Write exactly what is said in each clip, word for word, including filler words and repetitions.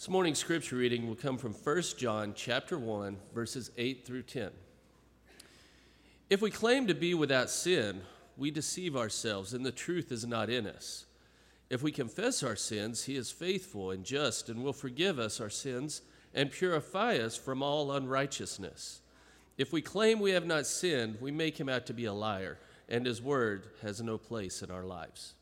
This morning's scripture reading will come from First John chapter one, verses eight through ten. If we claim to be without sin, we deceive ourselves, and the truth is not in us. If we confess our sins, he is faithful and just and will forgive us our sins and purify us from all unrighteousness. If we claim we have not sinned, we make him out to be a liar, and his word has no place in our lives.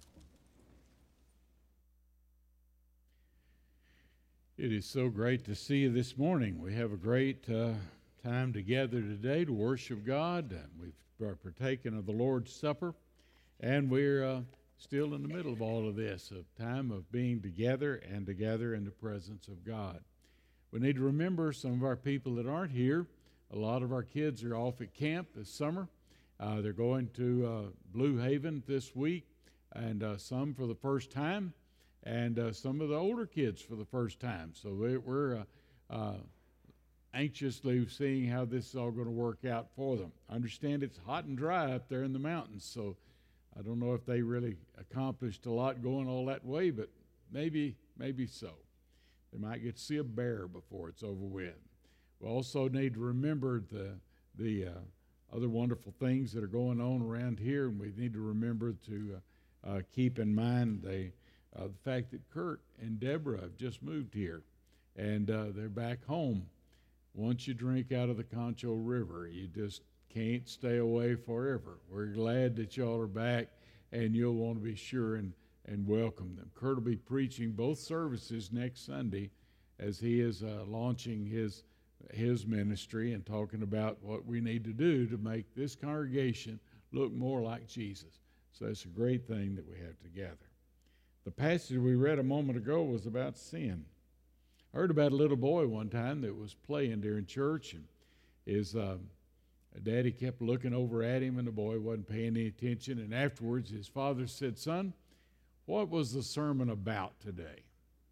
It is so great to see you this morning. We have a great uh, time together today to worship God. We've partaken of the Lord's Supper, and we're uh, still in the middle of all of this, a time of being together and together in the presence of God. We need to remember some of our people that aren't here. A lot of our kids are off at camp this summer. Uh, they're going to uh, Blue Haven this week, and uh, some for the first time. And uh, some of the older kids for the first time. So we're, we're uh, uh, anxiously seeing how this is all going to work out for them. I understand it's hot and dry up there in the mountains, so I don't know if they really accomplished a lot going all that way, but maybe, maybe so. They might get to see a bear before it's over with. We also need to remember the, the uh, other wonderful things that are going on around here, and we need to remember to uh, uh, keep in mind the Uh, the fact that Kurt and Deborah have just moved here, and uh, they're back home. Once you drink out of the Concho River, you just can't stay away forever. We're glad that y'all are back, and you'll want to be sure and, and welcome them. Kurt will be preaching both services next Sunday as he is uh, launching his, his ministry and talking about what we need to do to make this congregation look more like Jesus. So it's a great thing that we have together. The passage we read a moment ago was about sin. I heard about a little boy one time that was playing during church, and his uh, daddy kept looking over at him, and the boy wasn't paying any attention. And afterwards, his father said, "Son, what was the sermon about today?"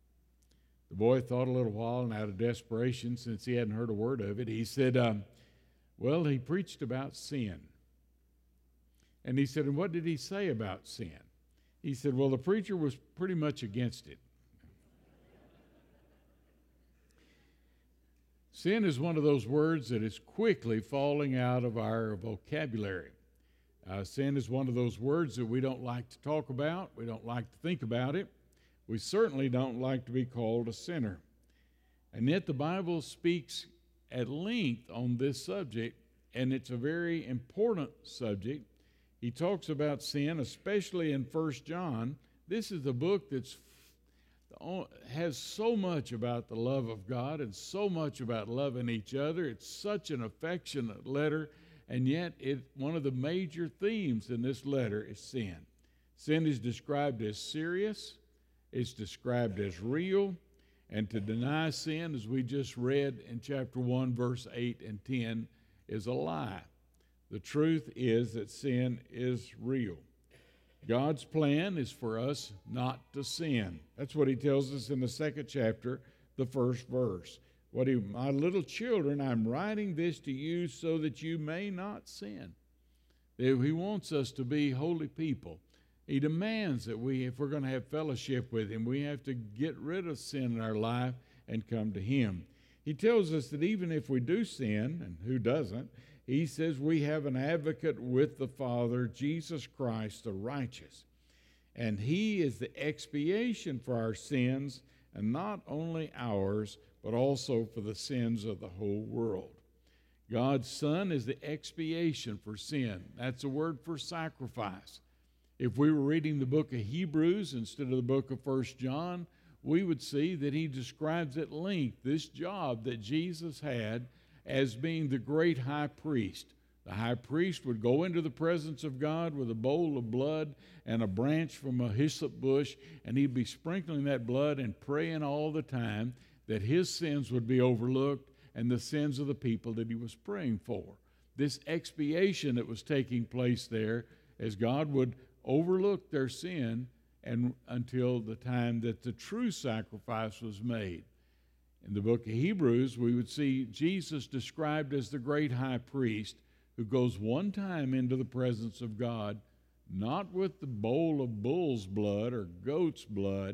The boy thought a little while, and out of desperation, since he hadn't heard a word of it, he said, um, well, he preached about sin. And he said, and what did he say about sin? He said, well, the preacher was pretty much against it. Sin is one of those words that is quickly falling out of our vocabulary. Uh, sin is one of those words that we don't like to talk about. We don't like to think about it. We certainly don't like to be called a sinner. And yet the Bible speaks at length on this subject, and it's a very important subject. He talks about sin, especially in First John. This is a book that has so much about the love of God and so much about loving each other. It's such an affectionate letter, and yet it, one of the major themes in this letter is sin. Sin is described as serious, it's described as real, and to deny sin, as we just read in chapter one, verse eight and ten, is a lie. The truth is that sin is real. God's plan is for us not to sin. That's what he tells us in the second chapter, the first verse. What he, my little children, I'm writing this to you so that you may not sin. He wants us to be holy people. He demands that we, if we're going to have fellowship with him, we have to get rid of sin in our life and come to him. He tells us that even if we do sin, and who doesn't, he says we have an advocate with the Father, Jesus Christ, the righteous. And he is the expiation for our sins, and not only ours, but also for the sins of the whole world. God's Son is the expiation for sin. That's a word for sacrifice. If we were reading the book of Hebrews instead of the book of First John, we would see that he describes at length this job that Jesus had as being the great high priest. The high priest would go into the presence of God with a bowl of blood and a branch from a hyssop bush, and he'd be sprinkling that blood and praying all the time that his sins would be overlooked and the sins of the people that he was praying for. This expiation that was taking place there, as God would overlook their sin and until the time that the true sacrifice was made. In the book of Hebrews, we would see Jesus described as the great high priest who goes one time into the presence of God, not with the bowl of bull's blood or goat's blood,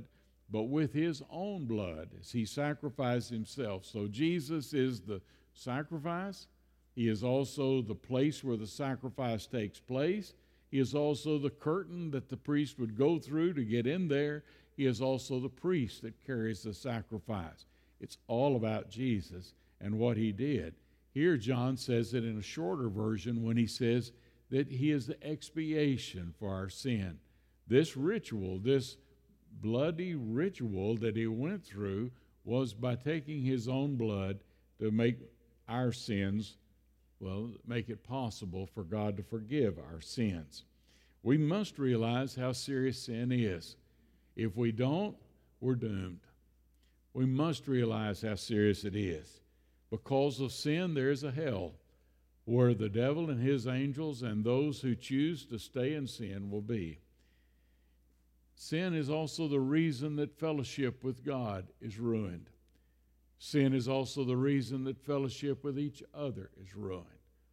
but with his own blood as he sacrificed himself. So Jesus is the sacrifice. He is also the place where the sacrifice takes place. He is also the curtain that the priest would go through to get in there. He is also the priest that carries the sacrifice. It's all about Jesus and what he did. Here John says it in a shorter version when he says that he is the expiation for our sin. This ritual, this bloody ritual that he went through was by taking his own blood to make our sins, well, make it possible for God to forgive our sins. We must realize how serious sin is. If we don't, we're doomed. We must realize how serious it is. Because of sin, there is a hell where the devil and his angels and those who choose to stay in sin will be. Sin is also the reason that fellowship with God is ruined. Sin is also the reason that fellowship with each other is ruined.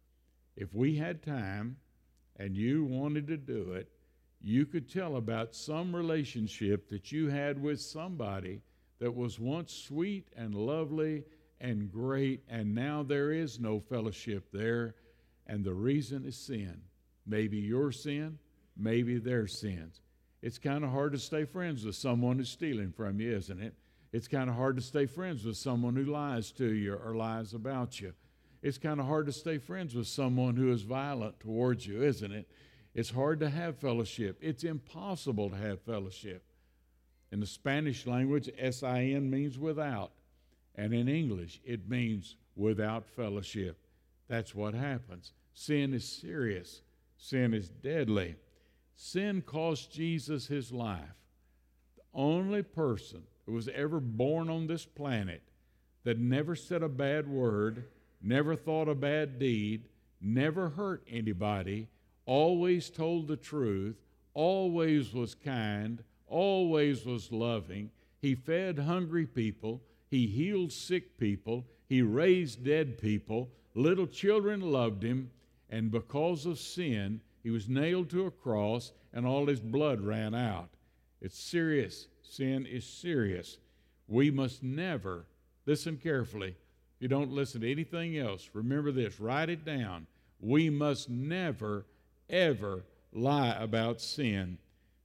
If we had time and you wanted to do it, you could tell about some relationship that you had with somebody that was once sweet and lovely and great, and now there is no fellowship there, and the reason is sin. Maybe your sin, maybe their sins. It's kind of hard to stay friends with someone who's stealing from you, isn't it? It's kind of hard to stay friends with someone who lies to you or lies about you. It's kind of hard to stay friends with someone who is violent towards you, isn't it? It's hard to have fellowship. It's impossible to have fellowship. In the Spanish language, S I N means without. And in English, it means without fellowship. That's what happens. Sin is serious. Sin is deadly. Sin cost Jesus his life. The only person who was ever born on this planet that never said a bad word, never thought a bad deed, never hurt anybody, always told the truth, always was kind, always was loving. He fed hungry people. He healed sick people. He raised dead people. Little children loved him. And because of sin, he was nailed to a cross and all his blood ran out. It's serious. Sin is serious. We must never, listen carefully. If you don't listen to anything else, remember this, write it down. We must never, ever lie about sin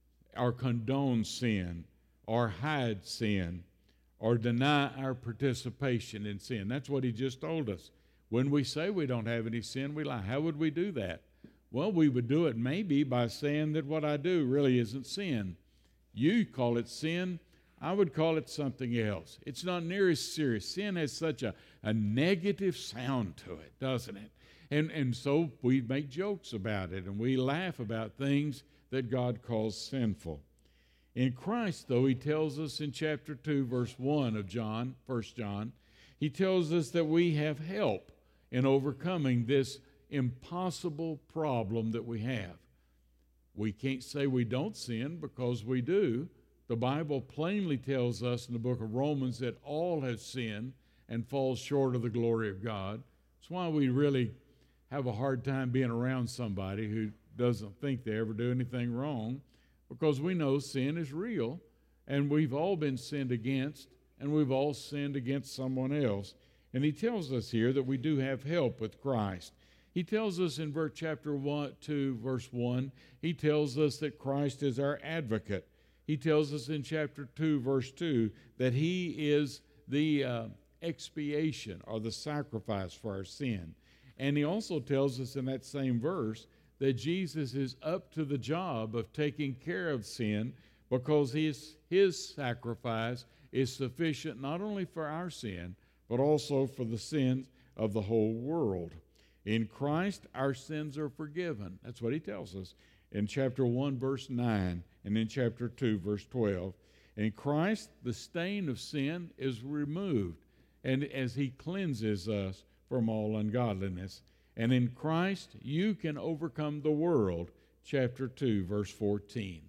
or condone sin or hide sin or deny our participation in sin. That's what he just told us. When we say we don't have any sin, we lie. How would we do that? Well, we would do it maybe by saying that what I do really isn't sin. You call it sin. I would call it something else. It's not near as serious. Sin has such a, a negative sound to it, doesn't it? And, and so we make jokes about it, and we laugh about things that God calls sinful. In Christ, though, he tells us in chapter two, verse one of John, First John, he tells us that we have help in overcoming this impossible problem that we have. We can't say we don't sin because we do. The Bible plainly tells us in the book of Romans that all have sinned and fall short of the glory of God. That's why we really have a hard time being around somebody who doesn't think they ever do anything wrong, because we know sin is real, and we've all been sinned against, and we've all sinned against someone else. And he tells us here that we do have help with Christ. He tells us in verse chapter one, two, verse one, he tells us that Christ is our advocate. He tells us in chapter two, verse two, that he is the uh, expiation or the sacrifice for our sin. And he also tells us in that same verse that Jesus is up to the job of taking care of sin, because his, his sacrifice is sufficient not only for our sin, but also for the sins of the whole world. In Christ, our sins are forgiven. That's what he tells us in chapter one, verse nine, and in chapter two, verse twelve. In Christ, the stain of sin is removed, and as he cleanses us from all ungodliness. And in Christ, you can overcome the world, chapter two, verse fourteen.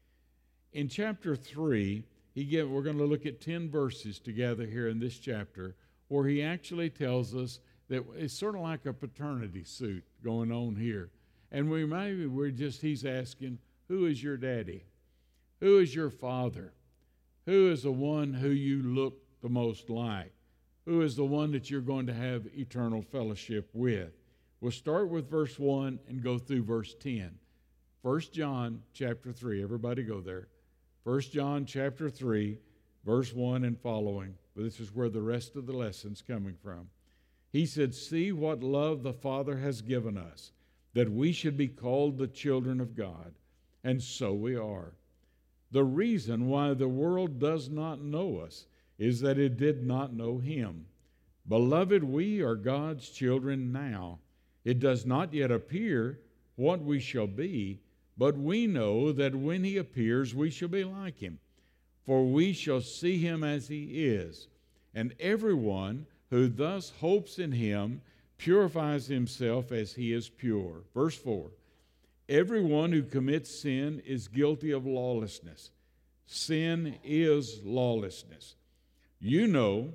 In chapter three, he give, we're going to look at ten verses together here in this chapter, where he actually tells us that it's sort of like a paternity suit going on here. And we maybe we're just, he's asking, who is your daddy? Who is your father? Who is the one who you look the most like? Who is the one that you're going to have eternal fellowship with? We'll start with verse one and go through verse ten. First John chapter three. Everybody go there. First John chapter three, verse one and following. But this is where the rest of the lesson's coming from. He said, "See what love the Father has given us, that we should be called the children of God. And so we are. The reason why the world does not know us is that it did not know him. Beloved, we are God's children now. It does not yet appear what we shall be, but we know that when he appears, we shall be like him. For we shall see him as he is. And everyone who thus hopes in him purifies himself as he is pure." Verse four. "Everyone who commits sin is guilty of lawlessness. Sin is lawlessness. You know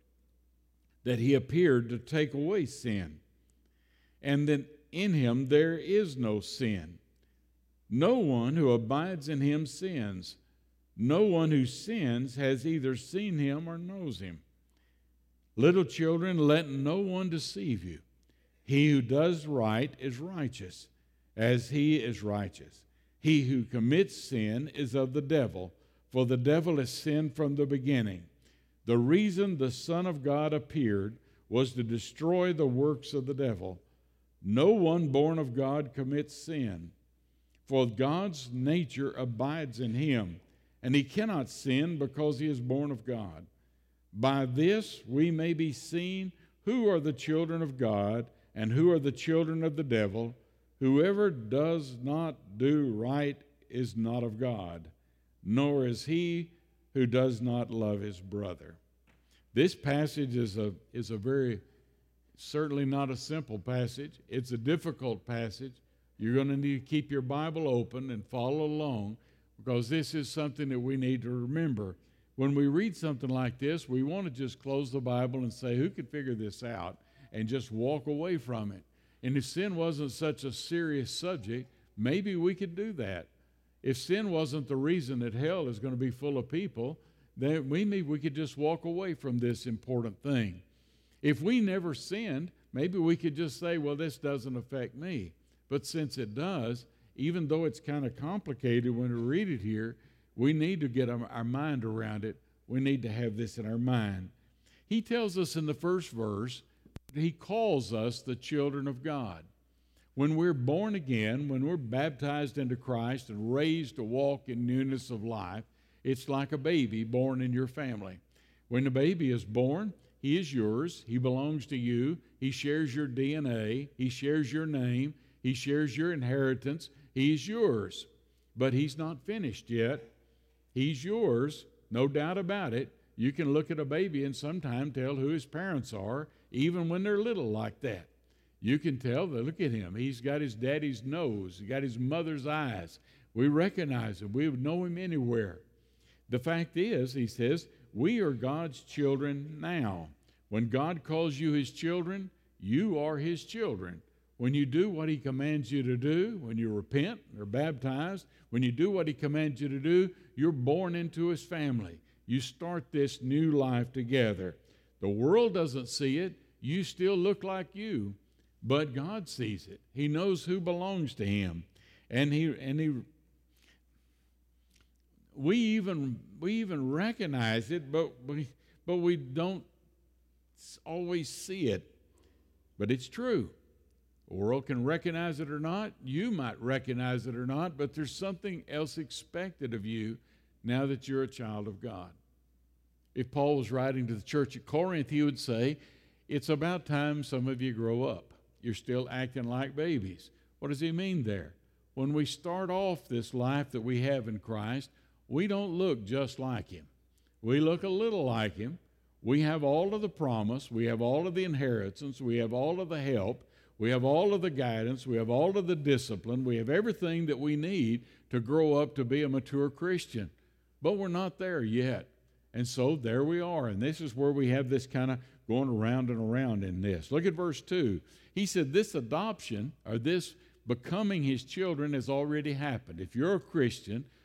that he appeared to take away sin, and that in him there is no sin. No one who abides in him sins. No one who sins has either seen him or knows him. Little children, let no one deceive you. He who does right is righteous, as he is righteous. He who commits sin is of the devil, for the devil has sinned from the beginning. The reason the Son of God appeared was to destroy the works of the devil. No one born of God commits sin, for God's nature abides in him, and he cannot sin because he is born of God. By this we may be seen who are the children of God and who are the children of the devil. Whoever does not do right is not of God, nor is he who does not love his brother." This passage is a, is a very, certainly not a simple passage. It's a difficult passage. You're going to need to keep your Bible open and follow along, because this is something that we need to remember. When we read something like this, we want to just close the Bible and say, who could figure this out, and just walk away from it. And if sin wasn't such a serious subject, maybe we could do that. If sin wasn't the reason that hell is going to be full of people, then we, maybe we could just walk away from this important thing. If we never sinned, maybe we could just say, well, this doesn't affect me. But since it does, even though it's kind of complicated when we read it here, we need to get our, our mind around it. We need to have this in our mind. He tells us in the first verse, he calls us the children of God. When we're born again, when we're baptized into Christ and raised to walk in newness of life, it's like a baby born in your family. When the baby is born, he is yours. He belongs to you. He shares your D N A. He shares your name. He shares your inheritance. He's yours. But he's not finished yet. He's yours, no doubt about it. You can look at a baby and sometimes tell who his parents are, even when they're little like that. You can tell that, look at him. He's got his daddy's nose. He's got his mother's eyes. We recognize him. We would know him anywhere. The fact is, he says, we are God's children now. When God calls you his children, you are his children. When you do what he commands you to do, when you repent or baptized, when you do what he commands you to do, you're born into his family. You start this new life together. The world doesn't see it. You still look like you, but God sees it. He knows who belongs to him. And he and he we even we even recognize it, but we but we don't always see it. But it's true. The world can recognize it or not. You might recognize it or not, but there's something else expected of you now that you're a child of God. If Paul was writing to the church at Corinth, he would say, it's about time some of you grow up. You're still acting like babies. What does he mean there? When we start off this life that we have in Christ, we don't look just like him. We look a little like him. We have all of the promise. We have all of the inheritance. We have all of the help. We have all of the guidance. We have all of the discipline. We have everything that we need to grow up to be a mature Christian. But we're not there yet. And so there we are. And this is where we have this kind of going around and around in this. Look at verse two. He said this adoption, or this becoming his children, has already happened. If you're a Christian,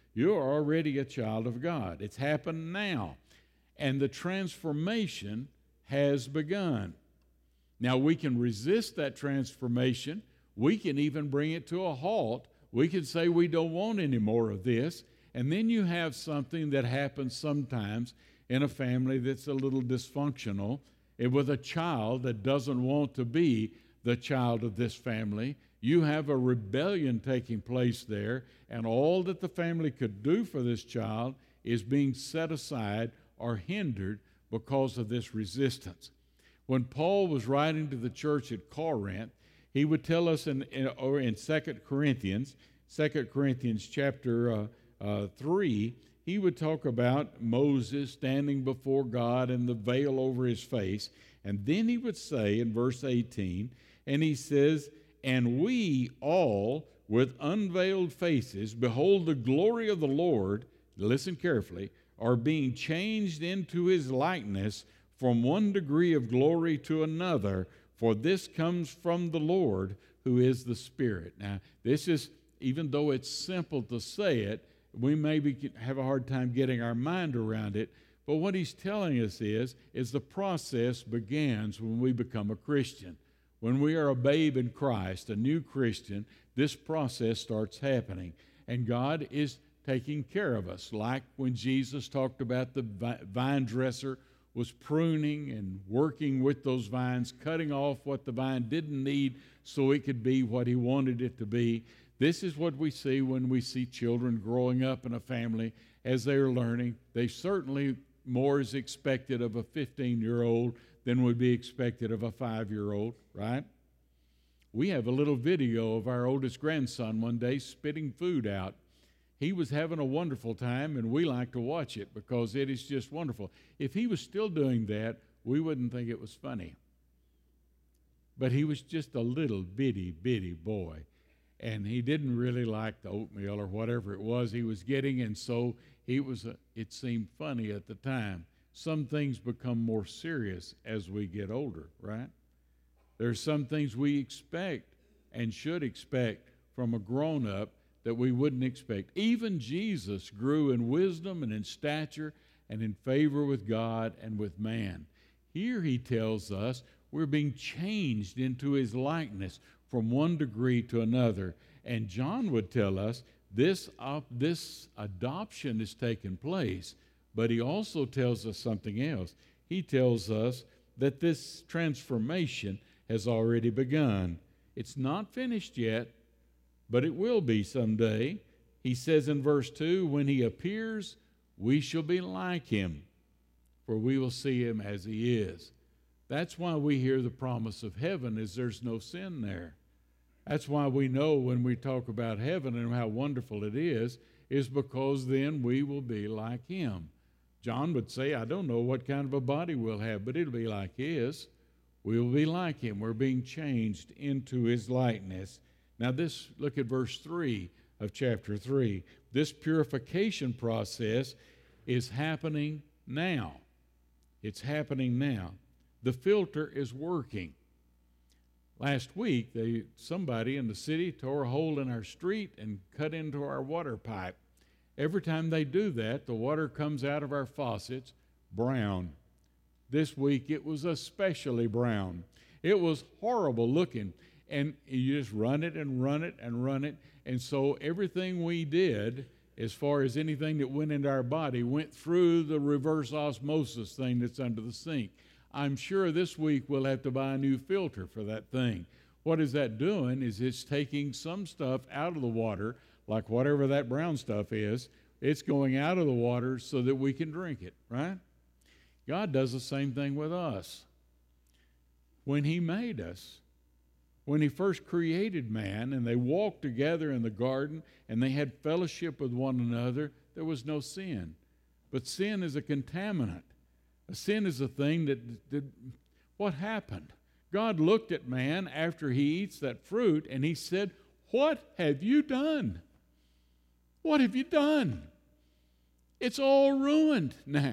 You are already a child of God. It's happened now. And the transformation has begun. Now, we can resist that transformation. We can even bring it to a halt. We can say we don't want any more of this. And then you have something that happens sometimes in a family that's a little dysfunctional, and with a child that doesn't want to be the child of this family. You have a rebellion taking place there, and all that the family could do for this child is being set aside or hindered because of this resistance. When Paul was writing to the church at Corinth, he would tell us in, in, or in Second Corinthians, Second Corinthians chapter uh, uh, three, he would talk about Moses standing before God and the veil over his face. And then he would say in verse eighteen, and he says, and we all with unveiled faces behold the glory of the Lord, listen carefully, are being changed into his likeness from one degree of glory to another, for this comes from the Lord who is the Spirit. Now, this is, even though it's simple to say it, we maybe have a hard time getting our mind around it, but what he's telling us is, is the process begins when we become a Christian. When we are a babe in Christ, a new Christian, this process starts happening. And God is taking care of us, like when Jesus talked about the vine dresser was pruning and working with those vines, cutting off what the vine didn't need so it could be what he wanted it to be. This is what we see when we see children growing up in a family as they are learning. They certainly more is expected of a fifteen-year-old than would be expected of a five-year-old, right? We have a little video of our oldest grandson one day spitting food out. He was having a wonderful time, and we like to watch it because it is just wonderful. If he was still doing that, we wouldn't think it was funny. But he was just a little bitty, bitty boy, and he didn't really like the oatmeal or whatever it was he was getting, and so he was. A, it seemed funny at the time. Some things become more serious as we get older, right? There's some things we expect and should expect from a grown-up that we wouldn't expect. Even Jesus grew in wisdom and in stature and in favor with God and with man. Here he tells us we're being changed into his likeness from one degree to another. And John would tell us this, uh, this adoption is taking place, but he also tells us something else. He tells us that this transformation has already begun. It's not finished yet, but it will be someday. He says in verse two, when he appears, we shall be like him, for we will see him as he is. That's why we hear the promise of heaven is there's no sin there. That's why we know when we talk about heaven and how wonderful it is, is because then we will be like him. John would say, I don't know what kind of a body we'll have, but it'll be like his. We will be like him. We're being changed into his likeness. Now this, look at verse three of chapter three. This purification process is happening now. It's happening now. The filter is working. Last week, they, somebody in the city tore a hole in our street and cut into our water pipe. Every time they do that, the water comes out of our faucets brown. This week, it was especially brown. It was horrible looking. And you just run it and run it and run it. And so everything we did, as far as anything that went into our body, went through the reverse osmosis thing that's under the sink. I'm sure this week we'll have to buy a new filter for that thing. What is that doing is it's taking some stuff out of the water, like whatever that brown stuff is. It's going out of the water so that we can drink it, right? God does the same thing with us. When he made us, when he first created man and they walked together in the garden and they had fellowship with one another, there was no sin. But sin is a contaminant. A sin is a thing that, that, what happened? God looked at man after he eats that fruit and he said, what have you done? What have you done? It's all ruined now.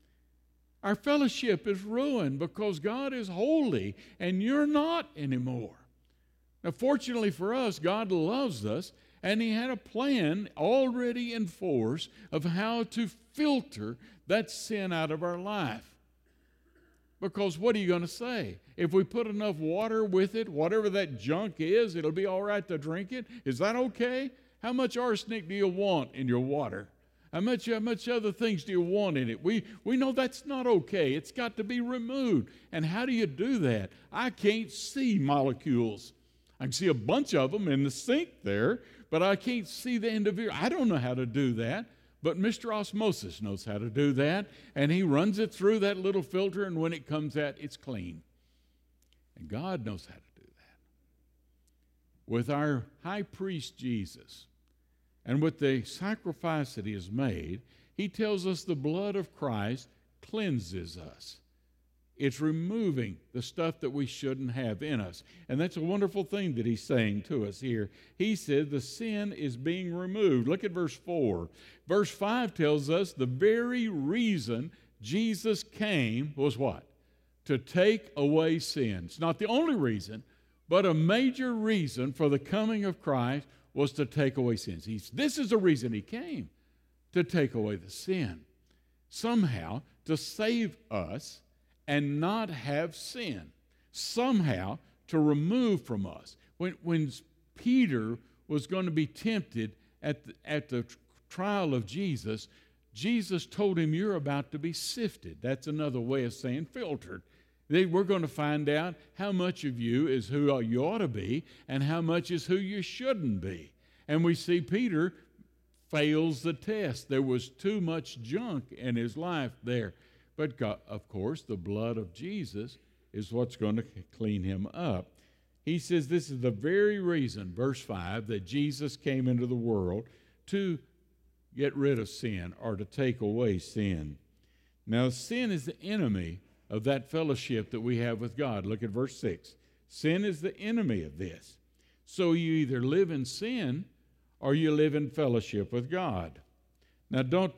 Our fellowship is ruined because God is holy and you're not anymore. Now, fortunately for us, God loves us, And he had a plan already in force of how to filter that sin out of our life. Because what are you going to say? If we put enough water with it, whatever that junk is, it'll be all right to drink it. Is that okay? How much arsenic do you want in your water? How much, how much other things do you want in it? We, we know that's not okay. It's got to be removed. And how do you do that? I can't see molecules. I can see a bunch of them in the sink there, but I can't see the individual. I don't know how to do that. But Mister Osmosis knows how to do that, and he runs it through that little filter, and when it comes out, it's clean. And God knows how to do that. With our high priest Jesus, and with the sacrifice that he has made, he tells us the blood of Christ cleanses us. It's removing the stuff that we shouldn't have in us. And that's a wonderful thing that he's saying to us here. He said the sin is being removed. Look at verse four. Verse five tells us the very reason Jesus came was what? To take away sin. It's not the only reason, but a major reason for the coming of Christ was to take away sins. He's, this is the reason he came, to take away the sin. Somehow, to save us and not have sin, somehow to remove from us. When, when Peter was going to be tempted at the, at the trial of Jesus, Jesus told him, you're about to be sifted. That's another way of saying filtered. They, we're going to find out how much of you is who you ought to be and how much is who you shouldn't be. And we see Peter fails the test. There was too much junk in his life there. But God, of course, the blood of Jesus is what's going to clean him up. He says this is the very reason, verse five, that Jesus came into the world to get rid of sin or to take away sin. Now, sin is the enemy of that fellowship that we have with God. Look at verse six. Sin is the enemy of this. So you either live in sin or you live in fellowship with God. Now, don't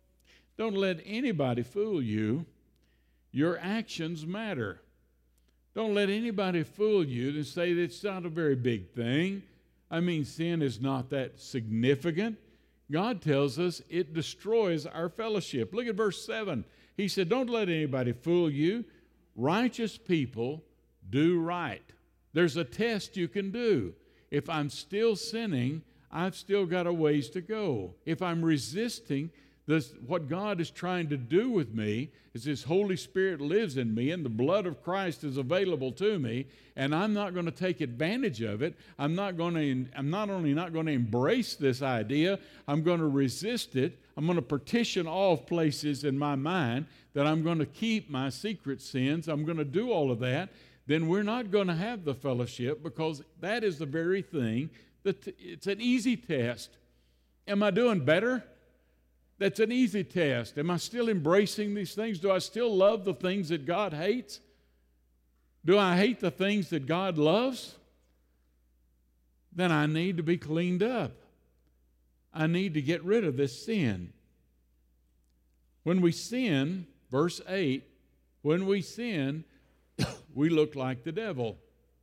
Don't let anybody fool you. Your actions matter. Don't let anybody fool you to say that it's not a very big thing. I mean, sin is not that significant. God tells us it destroys our fellowship. Look at verse seven. He said, don't let anybody fool you. Righteous people do right. There's a test you can do. If I'm still sinning, I've still got a ways to go. If I'm resisting This, what God is trying to do with me is His Holy Spirit lives in me and the blood of Christ is available to me, and I'm not going to take advantage of it. I'm not going to, I'm not only not going to embrace this idea, I'm going to resist it. I'm going to partition off places in my mind that I'm going to keep my secret sins. I'm going to do all of that. Then we're not going to have the fellowship, because that is the very thing that it's an easy test. Am I doing better? That's an easy test. Am I still embracing these things? Do I still love the things that God hates? Do I hate the things that God loves? Then I need to be cleaned up. I need to get rid of this sin. When we sin, verse eight, when we sin, we look like the devil.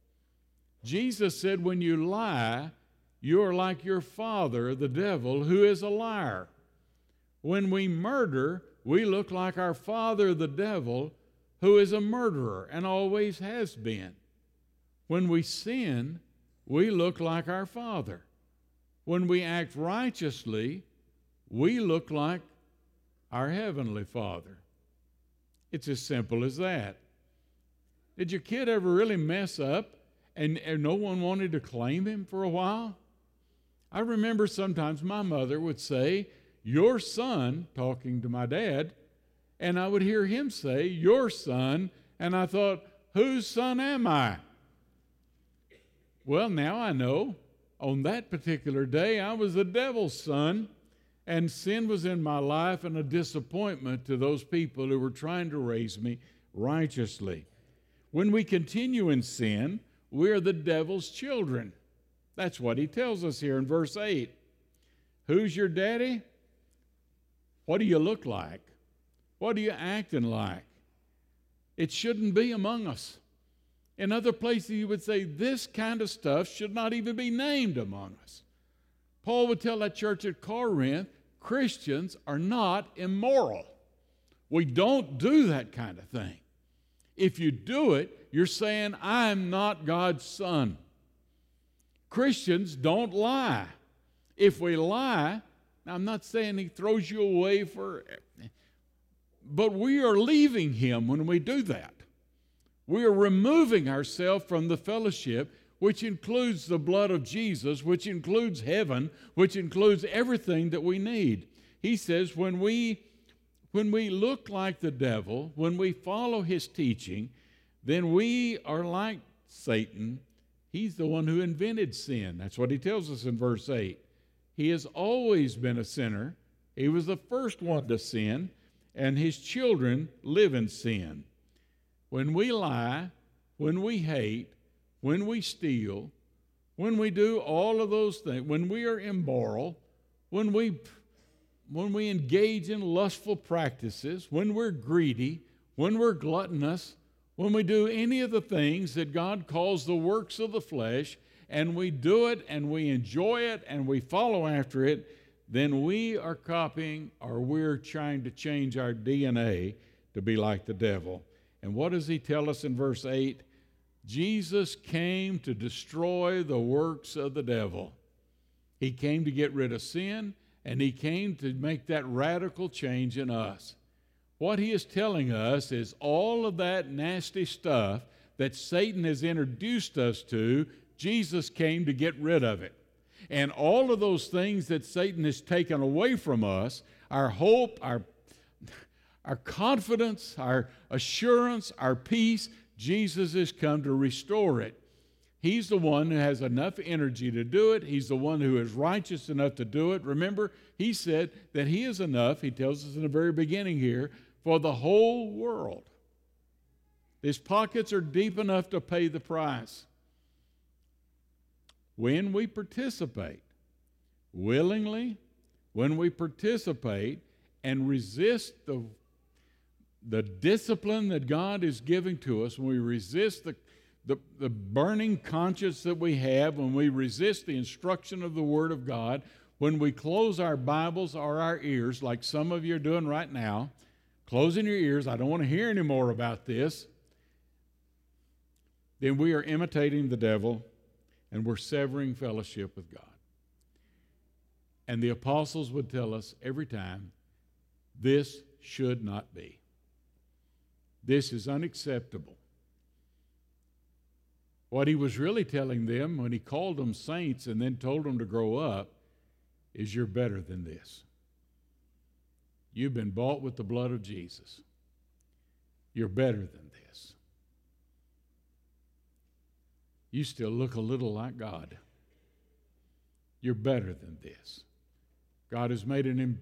Jesus said, when you lie, you are like your father, the devil, who is a liar. When we murder, we look like our father, the devil, who is a murderer and always has been. When we sin, we look like our father. When we act righteously, we look like our heavenly Father. It's as simple as that. Did your kid ever really mess up and, and no one wanted to claim him for a while? I remember sometimes my mother would say, your son, talking to my dad, and I would hear him say, your son, and I thought, whose son am I? Well, now I know. On that particular day, I was the devil's son, and sin was in my life and a disappointment to those people who were trying to raise me righteously. When we continue in sin, we're the devil's children. That's what he tells us here in verse eight. Who's your daddy? What do you look like? What are you acting like? It shouldn't be among us. In other places, you would say this kind of stuff should not even be named among us. Paul would tell that church at Corinth, Christians are not immoral. We don't do that kind of thing. If you do it, you're saying, I'm not God's son. Christians don't lie. If we lie, now I'm not saying he throws you away for, but we are leaving him when we do that. We are removing ourselves from the fellowship, which includes the blood of Jesus, which includes heaven, which includes everything that we need. He says when we, when we look like the devil, when we follow his teaching, then we are like Satan. He's the one who invented sin. That's what he tells us in verse eight. He has always been a sinner. He was the first one to sin, and his children live in sin. When we lie, when we hate, when we steal, when we do all of those things, when we are immoral, when we, when we engage in lustful practices, when we're greedy, when we're gluttonous, when we do any of the things that God calls the works of the flesh, and we do it and we enjoy it and we follow after it, then we are copying, or we're trying to change our D N A to be like the devil. And what does he tell us in verse eight? Jesus came to destroy the works of the devil. He came to get rid of sin, and he came to make that radical change in us. What he is telling us is all of that nasty stuff that Satan has introduced us to, Jesus came to get rid of it. And all of those things that Satan has taken away from us, our hope, our, our confidence, our assurance, our peace, Jesus has come to restore it. He's the one who has enough energy to do it. He's the one who is righteous enough to do it. Remember, he said that he is enough, he tells us in the very beginning here, for the whole world. His pockets are deep enough to pay the price. When we participate willingly, when we participate and resist the, the discipline that God is giving to us, when we resist the, the, the burning conscience that we have, when we resist the instruction of the Word of God, when we close our Bibles or our ears, like some of you are doing right now, closing your ears, I don't want to hear any more about this, then we are imitating the devil, and we're severing fellowship with God. And the apostles would tell us every time, this should not be. This is unacceptable. What he was really telling them when he called them saints and then told them to grow up is you're better than this. You've been bought with the blood of Jesus. You're better than this. You still look a little like God. You're better than this. God has made an,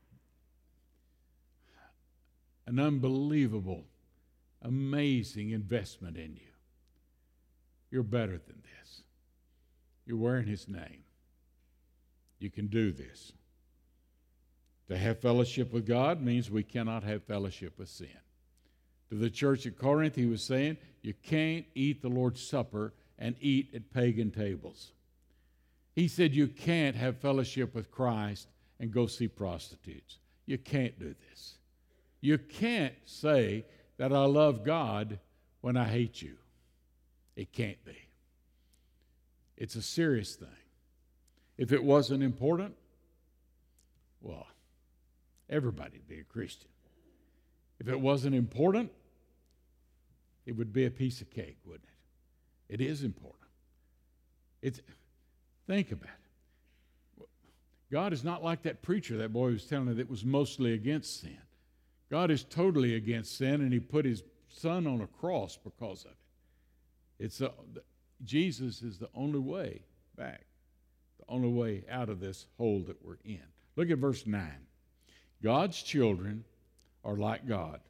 an unbelievable, amazing investment in you. You're better than this. You're wearing his name. You can do this. To have fellowship with God means we cannot have fellowship with sin. To the church at Corinth, he was saying, you can't eat the Lord's Supper and eat at pagan tables. He said you can't have fellowship with Christ and go see prostitutes. You can't do this. You can't say that I love God when I hate you. It can't be. It's a serious thing. If it wasn't important, well, everybody'd be a Christian. If it wasn't important, it would be a piece of cake, wouldn't it? It is important. It's, think about it. God is not like that preacher that boy was telling you that was mostly against sin. God is totally against sin, and he put his son on a cross because of it. It's a, Jesus is the only way back, the only way out of this hole that we're in. Look at verse nine. God's children are like God.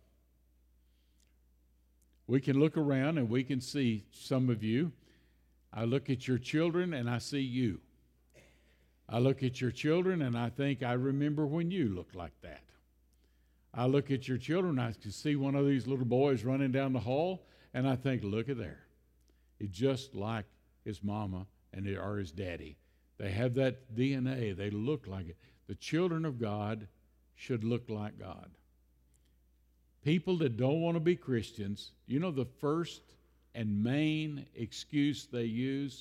We can look around and we can see some of you. I look at your children and I see you. I look at your children and I think, I remember when you looked like that. I look at your children, I can see one of these little boys running down the hall, and I think, look at there. He's just like his mama and or his daddy. They have that D N A. They look like it. The children of God should look like God. People that don't want to be Christians, you know the first and main excuse they use?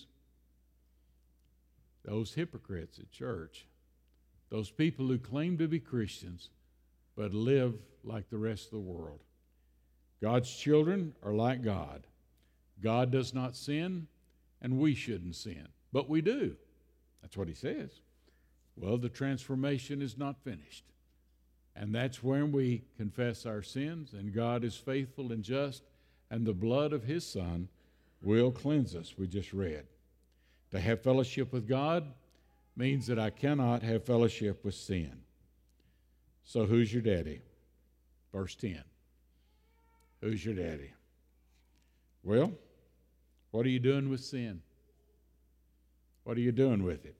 Those hypocrites at church. Those people who claim to be Christians but live like the rest of the world. God's children are like God. God does not sin, and we shouldn't sin. But we do. That's what he says. Well, the transformation is not finished. And that's when we confess our sins, and God is faithful and just, and the blood of his Son will cleanse us, we just read. To have fellowship with God means that I cannot have fellowship with sin. So who's your daddy? Verse ten. Who's your daddy? Well, what are you doing with sin? What are you doing with it?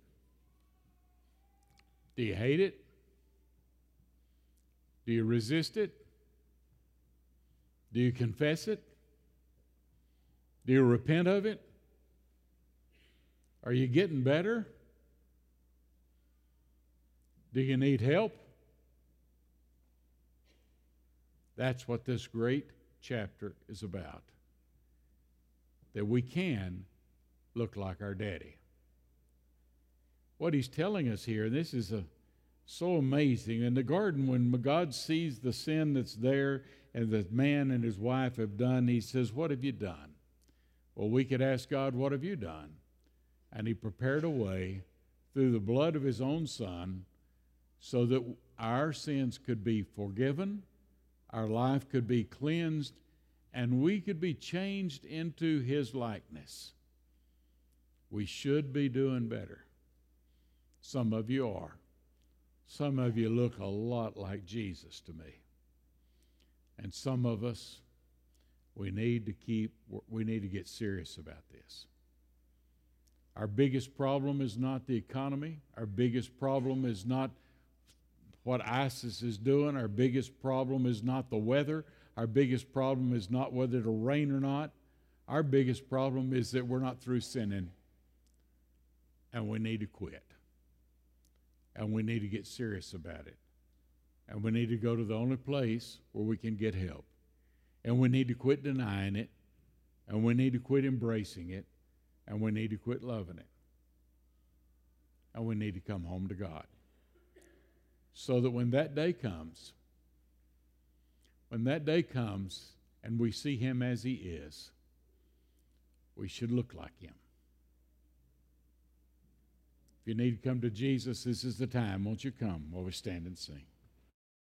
Do you hate it? Do you resist it? Do you confess it? Do you repent of it? Are you getting better? Do you need help? That's what this great chapter is about. That we can look like our daddy. What he's telling us here, and this is a, so amazing. In the garden, when God sees the sin that's there and the man and his wife have done, he says, what have you done? Well, we could ask God, what have you done? And he prepared a way through the blood of his own Son so that our sins could be forgiven, our life could be cleansed, and we could be changed into his likeness. We should be doing better. Some of you are. Some of you look a lot like Jesus to me. And some of us, we need to keep, we need to get serious about this. Our biggest problem is not the economy. Our biggest problem is not what ISIS is doing. Our biggest problem is not the weather. Our biggest problem is not whether it'll rain or not. Our biggest problem is that we're not through sinning, and we need to quit. And we need to get serious about it. And we need to go to the only place where we can get help. And we need to quit denying it. And we need to quit embracing it. And we need to quit loving it. And we need to come home to God. So that when that day comes, when that day comes and we see him as he is, we should look like him. If you need to come to Jesus, this is the time. Won't you come while we stand and sing?